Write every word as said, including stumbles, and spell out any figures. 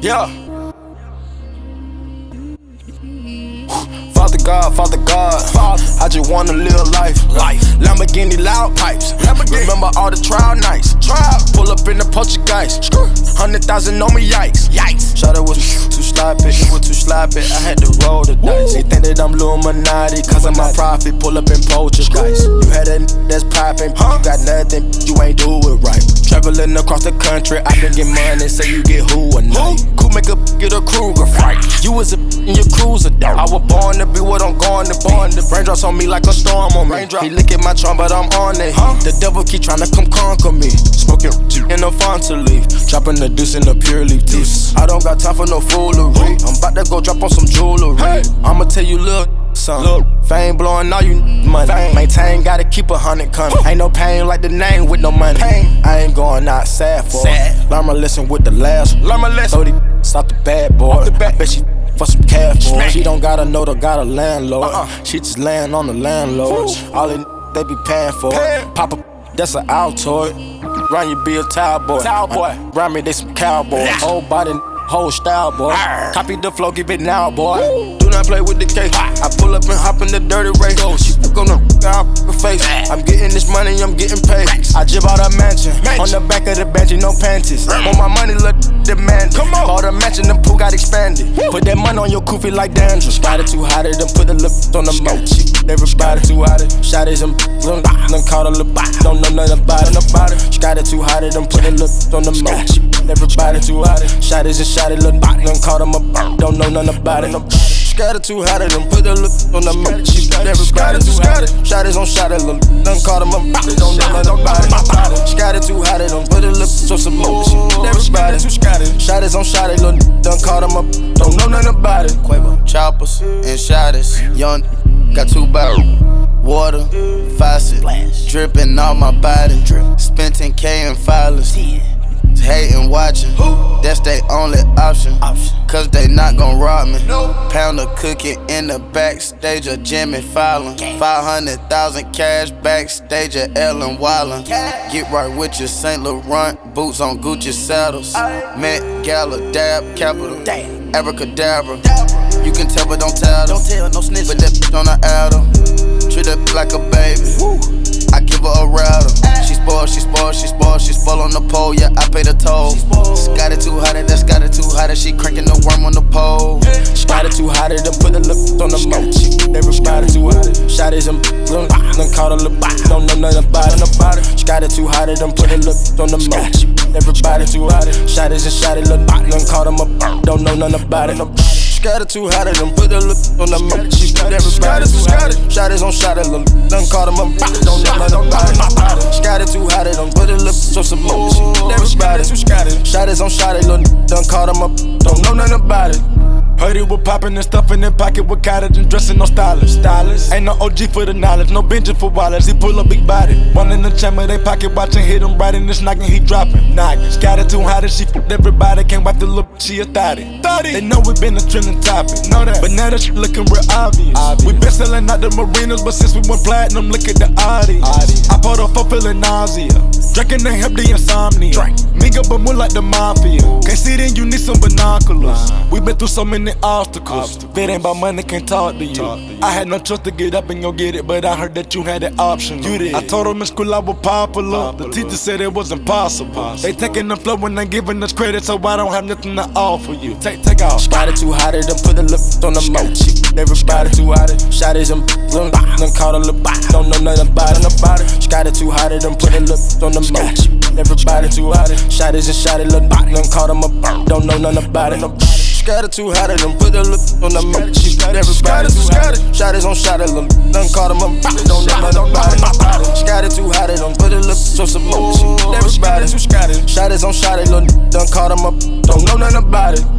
Yeah. Father God, Father God, Father. I just wanna live life. Life. Lamborghini loud pipes. Lamborghini. Remember all the trial nights. Trial. Pull up in the Portuguese. Hundred thousand on me, yikes. Yikes. Shawty was too sloppy, he was too sloppy. I had to roll the dice. They think that I'm Illuminati, cause of my profit. Pull up in Portuguese. You had a that's poppin', huh? You got nothing, you ain't do it right. Traveling across the country, I been get money, say you get who a night. Cool make a get a Kruger fight. You was a in your cruiser, I was born to be what I'm going to be. The raindrops on me like a storm on me. He lick at my trunk, but I'm on it. Huh? The devil keep tryna come conquer me. Smoking in a Fanta leaf, dropping the deuce in the pure leaf juice. I don't got time for no foolery. I'm about to go drop on some jewelry. Hey. I'ma tell you, look. Look, fame blowing all you money. Fame. Maintain, gotta keep a hundred coming. Ain't no pain like the name with no money. Pain. I ain't going out sad for it. Learn my lesson with the last. Learn my lesson. So they stop the bad boy. The bad. I bet she for some cash for it. She don't gotta know they got a landlord. Uh-uh. She just laying on the landlord. All they they be paying for it. Pop a, that's an Altoid. Run you be a towel boy. Towel boy. Run me they some cowboys. Whole body. Whole style, boy. Arr. Copy the flow, give it now, boy. Woo. Do not play with the cake. I pull up and hop in the dirty race. She fuck on the out her face. I'm getting this money, I'm getting paid. I jib out a mansion. mansion. On the back of the bench, no panties. On my money, look demand. Come on. Bought a mansion, the pool got expanded. Woo. Put that money on your koofy like dandruff. Got it too hot, them put the lip on the moat. Everybody too hot, shotties and them caught a lip. Don't know nothing about it. She got it too hot, them put the lip on the moat. Everybody too hot, shotties and shotty look, done caught him up, don't know nothing about it. Got it too hot, done put the look on the moat. Everybody too hot, shotties on shotty look, done caught him up, don't know nothing about it. She got it too hot, done put the lip on some moat. Everybody too shotties on shotty look, done caught him up, don't know nothing about it. Quavo, choppers and shotties, young, got two barrels. Water, faucet, dripping on my body. Spent ten K in filers. Hating, watching, that's they only option. Cause they not gon' rob me. Pound of cookie in the backstage of Jimmy Fallon. five hundred thousand cash backstage of Ellen Wildin. Get right with your Saint Laurent boots on Gucci saddles. Met Gala, dab, capital, abracadabra. You can tell but don't tell them. Don't tell, no snitch. Put that bitch on the album. Treat her like a baby. I give her a rattle. She spoiled, she spoiled, she spoiled, she spoiled on the pole. Yeah, I pay the toll. Got it too hot, that's got it too hot. She cranking the worm on the pole. She got it too hot, them put the lip on the moat. Everybody too hot. Shotties and done caught a lip. Don't know nothing about it. She got it too hot, them put the lip on the moat. Everybody too hot. Shotties and shotty look, done caught them up. Don't know nothing about it. Got it too hot, them put the lip on the moat. Everybody too hot. Shotties on shotty look, done caught them up. Don't know nothing about it. She got it too hot, them put the lip on some moat. Everybody too shotties on shotty look, done caught them up. Don't know nothing about it. Heard it was poppin' and stuff in their pocket with cottage and dressing no stylist. Stylist. Ain't no O G for the knowledge, no Benji for wallets. He pull a big body. One in the chamber, they pocket watching, hit him right in this knocking, he dropping. Knocking. Got it too hot and she f***ed everybody. Can't wipe the look, she a thotty. thotty. They know we been a trending topic. Know that. But now that shit looking real obvious. obvious. We been selling out the marinas, but since we went platinum, look at the audience. audience. I pulled off for feeling nausea. Drinking the hemp, the insomnia. Drink. Nigga, but more like the mafia. Can't see then, you need some binoculars. Nah. We been through so many obstacles. If it ain't about money, can't talk to you. Talk to you. I had no choice to get up and go get it, but I heard that you had the option. You did. I told them in school I was popular. popular. The teacher said it was impossible. Possible. They taking the flow when they giving us credit, so I don't have nothing to offer you. Take, take off. She got it too hot, them put the lip on the moat. Everybody too hot, shotties and done, done caught a lip. Don't know nothing about it. She got it too hot, them put the lip on the moat. Everybody too hot, shotties and shotty look, done caught them up. Don't know nothing about it. Got it too hot, them put the lip on the moat. Everybody too hot, shotties on shotty look, done caught them up. Don't know nothing about it. She got it too hot, them put the lip on some moat. Everybody too shotties on shotty look, done caught them up. Don't know nothing about it.